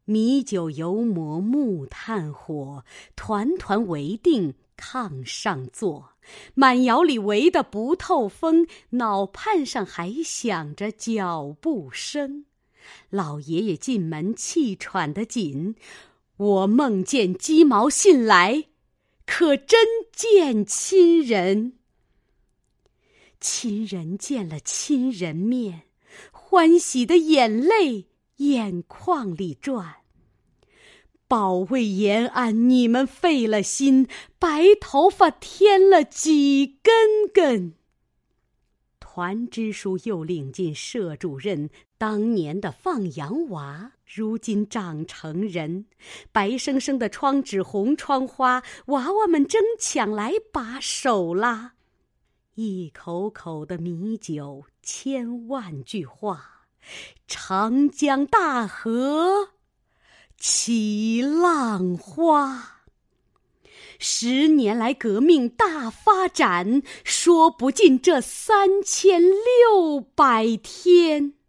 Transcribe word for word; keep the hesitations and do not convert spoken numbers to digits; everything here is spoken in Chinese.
米酒油馍木炭火，团团围定炕上坐。满窑里围得不透风，脑畔上还响着脚步声。老爷爷进门气喘得紧，我梦见鸡毛信来，可真见亲人。亲人见了亲人面，欢喜的眼泪眼眶里转。保卫延安，你们费了心，白头发添了几根根。团支书又领进舍主任，当年的放羊娃，如今长成人。白生生的窗纸红窗花，娃娃们争抢来把手拉。一口口的米酒，千万句话，长江大河起浪花。十年来革命大发展，说不尽这三千六百天。